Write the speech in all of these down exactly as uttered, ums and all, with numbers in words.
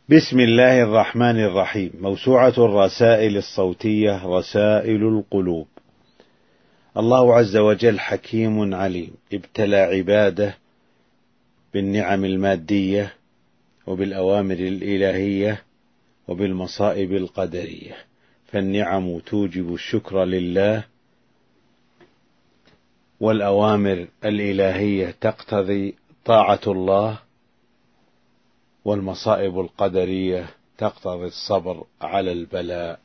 بسم الله الرحمن الرحيم. موسوعة الرسائل الصوتية رسائل القلوب. الله عز وجل حكيم عليم، ابتلى عباده بالنعم المادية وبالأوامر الإلهية وبالمصائب القدرية، فالنعم توجب الشكر لله، والأوامر الإلهية تقتضي طاعة الله، والمصائب القدرية تقتضي الصبر على البلاء.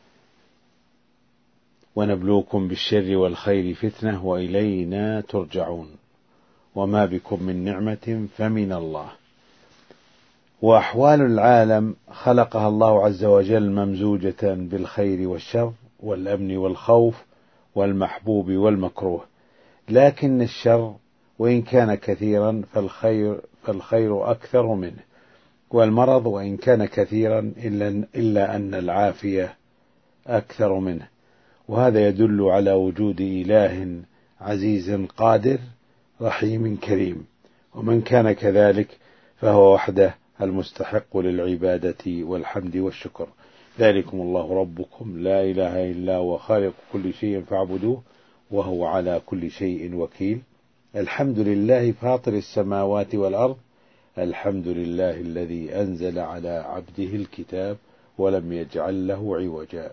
ونبلوكم بالشر والخير فتنة وإلينا ترجعون، وما بكم من نعمة فمن الله. وأحوال العالم خلقها الله عز وجل ممزوجة بالخير والشر والأمن والخوف والمحبوب والمكروه، لكن الشر وإن كان كثيرا فالخير, فالخير أكثر منه، والمرض وإن كان كثيرا إلا, إلا أن العافية أكثر منه. وهذا يدل على وجود إله عزيز قادر رحيم كريم، ومن كان كذلك فهو وحده المستحق للعبادة والحمد والشكر. ذلكم الله ربكم لا إله إلا هو خالق كل شيء فاعبدوه وهو على كل شيء وكيل. الحمد لله فاطر السماوات والأرض، الحمد لله الذي أنزل على عبده الكتاب ولم يجعل له عوجا.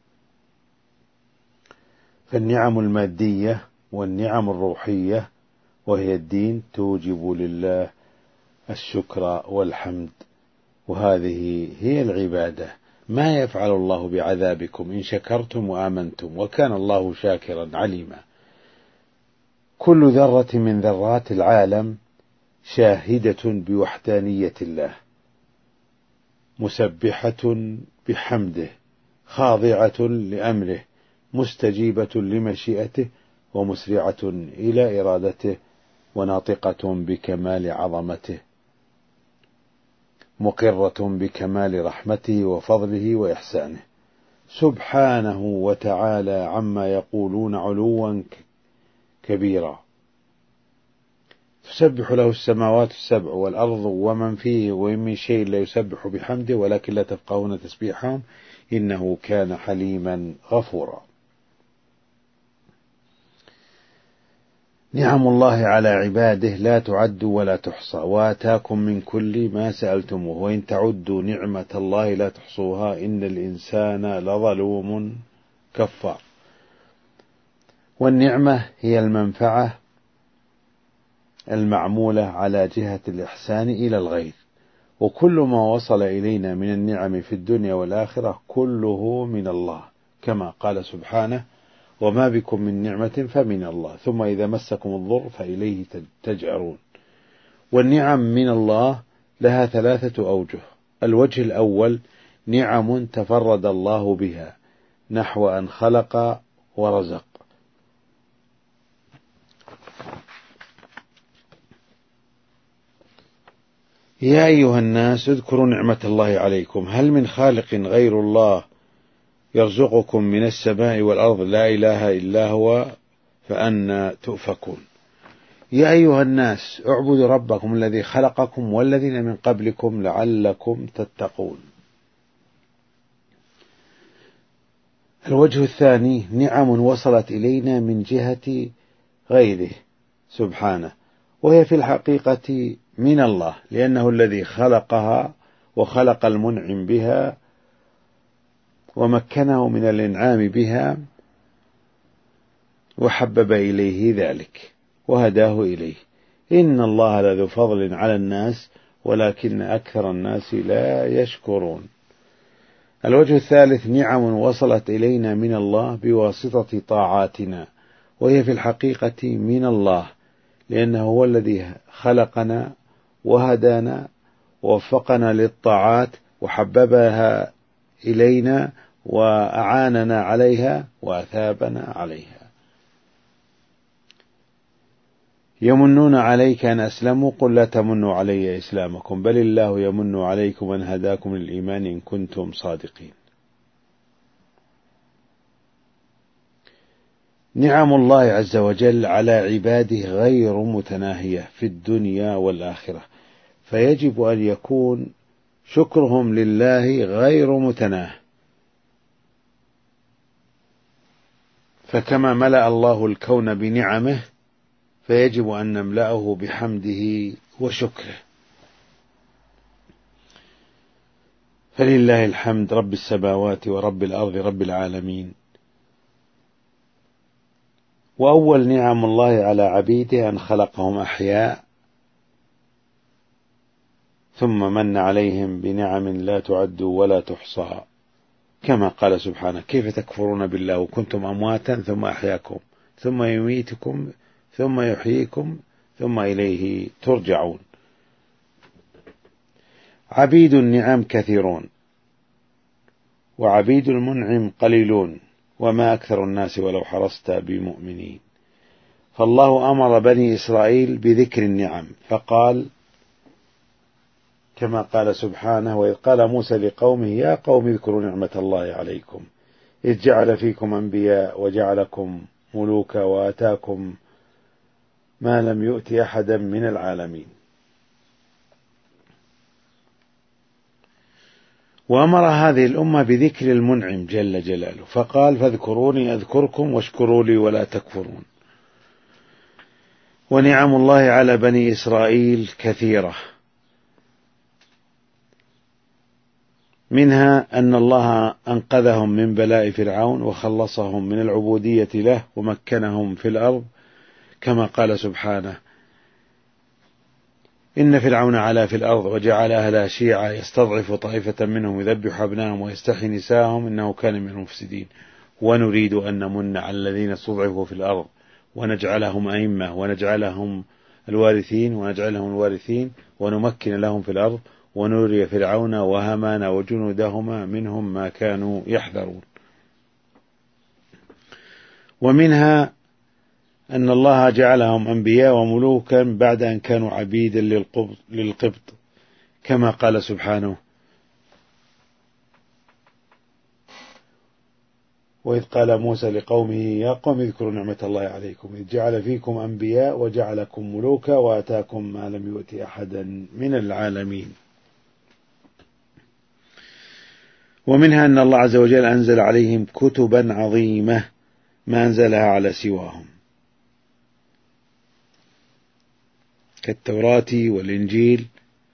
فالنعم المادية والنعم الروحية وهي الدين توجب لله الشكر والحمد، وهذه هي العبادة. ما يفعل الله بعذابكم إن شكرتم وآمنتم وكان الله شاكرا عليما. كل ذرة من ذرات العالم شاهدة بوحدانية الله، مسبحة بحمده، خاضعة لأمره، مستجيبة لمشيئته، ومسرعة إلى إرادته، وناطقة بكمال عظمته، مقرة بكمال رحمته وفضله وإحسانه، سبحانه وتعالى عما يقولون علوا كبيرا. تسبح له السماوات السبع والأرض ومن فيه، وإن من شيء لا يسبح بحمده ولكن لا تفقهون تسبيحهم إنه كان حليما غفورا. نعم الله على عباده لا تعد ولا تحصى، وآتاكم من كل ما سألتموه، وإن تعدوا نعمة الله لا تحصوها إن الإنسان لظلوم كفار. والنعمة هي المنفعة المعمولة على جهة الإحسان إلى الغير، وكل ما وصل إلينا من النعم في الدنيا والآخرة كله من الله، كما قال سبحانه: وما بكم من نعمة فمن الله ثم إذا مسكم الضر فإليه تجأرون. والنعم من الله لها ثلاثة أوجه. الوجه الأول نعم تفرد الله بها، نحو أن خلق ورزق. يا أيها الناس اذكروا نعمة الله عليكم هل من خالق غير الله يرزقكم من السماء والأرض لا إله إلا هو فأنى تؤفكون. يا أيها الناس اعبدوا ربكم الذي خلقكم والذين من قبلكم لعلكم تتقون. الوجه الثاني نعم وصلت إلينا من جهة غيره سبحانه، وهي في الحقيقة من الله، لأنه الذي خلقها وخلق المنعم بها ومكنه من الإنعام بها وحبب إليه ذلك وهداه إليه. إن الله لذو فضل على الناس ولكن أكثر الناس لا يشكرون. الوجه الثالث نعم وصلت إلينا من الله بواسطة طاعاتنا، وهي في الحقيقة من الله، لأنه هو الذي خلقنا وهدانا ووفقنا للطاعات وحببها إلينا وأعاننا عليها وأثابنا عليها. يمنون عليك أن أسلموا قل لا تمنوا علي إسلامكم بل الله يمن عليكم أن هداكم للإيمان إن كنتم صادقين. نعم الله عز وجل على عباده غير متناهية في الدنيا والآخرة، فيجب أن يكون شكرهم لله غير متناه. فكما ملأ الله الكون بنعمه فيجب أن نملأه بحمده وشكره. فلله الحمد رب السماوات ورب الأرض رب العالمين. وأول نعم الله على عبيده أن خلقهم أحياء ثم من عليهم بنعم لا تعد ولا تحصى، كما قال سبحانه: كيف تكفرون بالله وكنتم أمواتا ثم أحياكم ثم يميتكم ثم يحييكم ثم إليه ترجعون. عبيد النعم كثيرون وعبيد المنعم قليلون، وما أكثر الناس ولو حرصت بمؤمنين. فالله أمر بني إسرائيل بذكر النعم فقال كما قال سبحانه: وإذ قال موسى لقومه يا قوم اذكروا نعمة الله عليكم إذ جعل فيكم أنبياء وجعلكم ملوكا وآتاكم ما لم يؤت أحدا من العالمين. وأمر هذه الأمة بذكر المنعم جل جلاله فقال: فاذكروني أذكركم واشكروا لي ولا تكفرون. ونعم الله على بني إسرائيل كثيرة، منها أن الله أنقذهم من بلاء فرعون وخلصهم من العبودية له ومكنهم في الأرض، كما قال سبحانه: إن فرعون علا في الأرض وجعل أهلها شيعا يستضعف طائفة منهم يذبح أبناءهم ويستحيي نساءهم إنه كان من المفسدين. ونريد أن نمن على الذين استضعفوا في الأرض ونجعلهم أئمة ونجعلهم الوارثين ونجعلهم الوارثين ونمكن لهم في الأرض ونري فرعون وهامان وجنودهما منهم ما كانوا يحذرون. ومنها أن الله جعلهم أنبياء وملوكا بعد أن كانوا عبيدا للقبط، كما قال سبحانه: وإذ قال موسى لقومه يا قوم اذكروا نعمة الله عليكم إذ جعل فيكم أنبياء وجعلكم ملوكا وآتاكم ما لم يؤت أحدا من العالمين. ومنها أن الله عز وجل أنزل عليهم كتبا عظيمة ما أنزلها على سواهم كالتوراة والإنجيل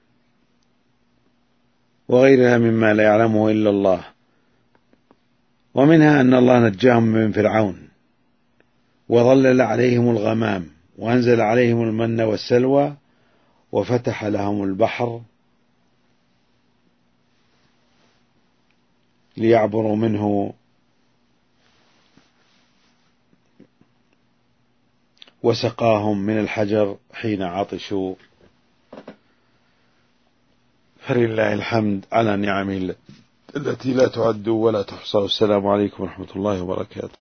وغيرها مما لا يعلمه إلا الله. ومنها أن الله نجاهم من فرعون وظلل عليهم الغمام وأنزل عليهم المن والسلوى وفتح لهم البحر ليعبروا منه وسقاهم من الحجر حين عطشوا. فلله الحمد على نعمه التي لا تعد ولا تحصى. والسلام عليكم ورحمة الله وبركاته.